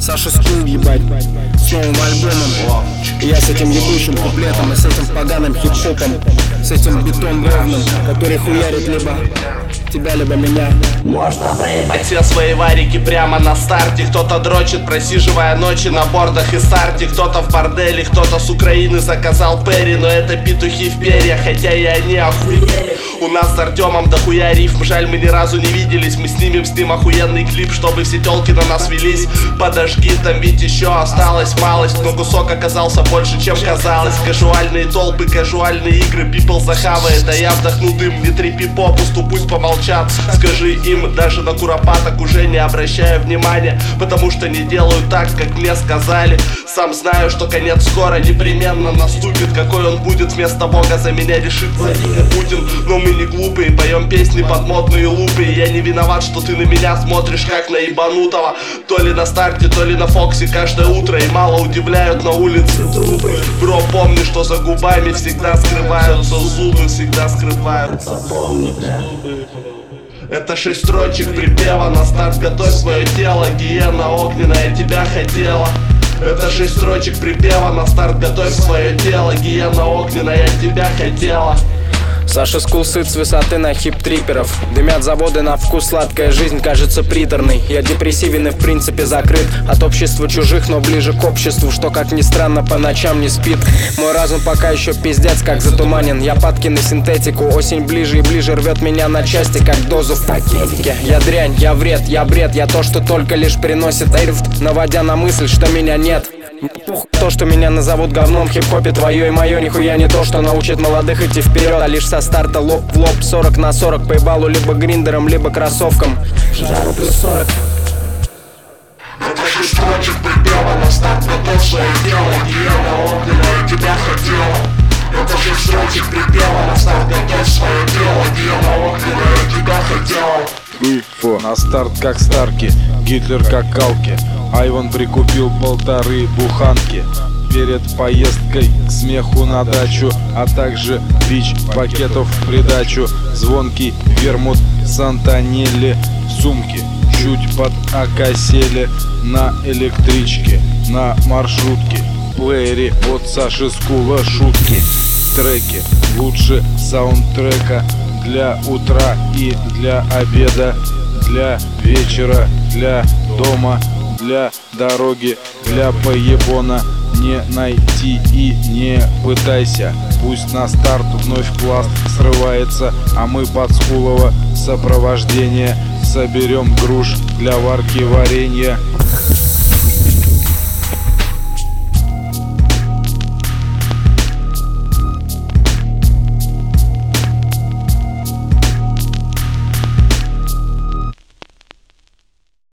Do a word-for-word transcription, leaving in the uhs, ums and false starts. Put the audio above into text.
Саша Скул, ебать, с новым альбомом. И я с этим ебучим куплетом и с этим поганым хип-хопом, с этим битом ровным, который хуярит либо тебя, либо меня. Можно проебать все свои варики прямо на старте. Кто-то дрочит, просиживая ночи на бордах и старте. Кто-то в борделе, кто-то с Украины заказал Перри. Но это петухи в перьях, хотя и они охуели. У нас с Артемом дохуя рифм, жаль, мы ни разу не виделись. Мы снимем с ним охуенный клип, чтобы все телки на нас велись. Подожги, там ведь еще осталась малость, но кусок оказался больше, чем казалось. Кажуальные толпы, кажуальные игры, people захавает. А я вдохну дым, не трепи попусту, пусть помолчат. Скажи им, даже на куропаток уже не обращаю внимания, потому что не делают так, как мне сказали. Сам знаю, что конец скоро непременно наступит. Какой он будет, вместо Бога за меня решит Владимир Путин. Но мы не глупые, поем песни под модные лупы. И я не виноват, что ты на меня смотришь как на ебанутого. То ли на старте, то ли на Фоксе каждое утро. И мало удивляют на улице трупы. Бро, помни, что за губами всегда скрываются зубы, всегда скрываются. Помни, бля. Это шесть строчек припева, на старт готовь свое тело. Гиена огненная тебя хотела. Это шесть строчек припева, на старт готовь свое тело. Гиена огненная тебя хотела. Саша Скул сыт с высоты на хип-триперов. Дымят заводы на вкус, сладкая жизнь кажется приторной. Я депрессивен и в принципе закрыт от общества чужих, но ближе к обществу, что, как ни странно, по ночам не спит. Мой разум пока еще пиздец как затуманен. Я падки на синтетику, осень ближе и ближе рвет меня на части, как дозу в пакетике. Я дрянь, я вред, я бред, я то, что только лишь приносит эйрфт, наводя на мысль, что меня нет. То, что меня назовут говном в хип-хопе, твое и мое нихуя не то, что научит молодых идти вперед, а лишь со старта лоб в лоб, сорок на сорок по ебалу, либо гриндером, либо кроссовкам. Жару плюс сорок. Это шесть строчек припева, на старт готовь свое дело. Гиена огненная тебя хотела. Это шесть строчек припева, на старт готовь свое дело. Гиена огненная тебя хотела. Фу. На старт как Старки, Гитлер как Калки. Айван прикупил полторы буханки перед поездкой к смеху на дачу, а также бич пакетов в придачу. Звонкий вермут Сантанелли в сумке, чуть под окосели на электричке, на маршрутке. В плеере от Саши Скула шутки, треки лучше саундтрека для утра и для обеда, для вечера, для дома, для дороги, для поебона. Не найти и не пытайся, пусть на старт вновь пласт срывается, а мы под Скулова сопровождение соберем груш для варки варенья.